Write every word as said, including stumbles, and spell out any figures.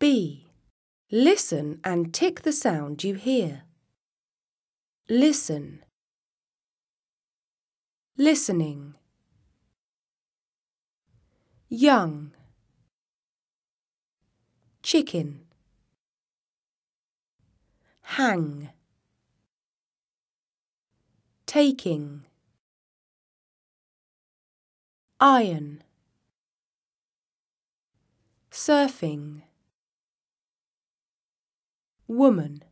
B. Listen and tick the sound you hear. Listen. Listening. Young. Chicken. Hang. Taking. Iron. Surfing. Woman.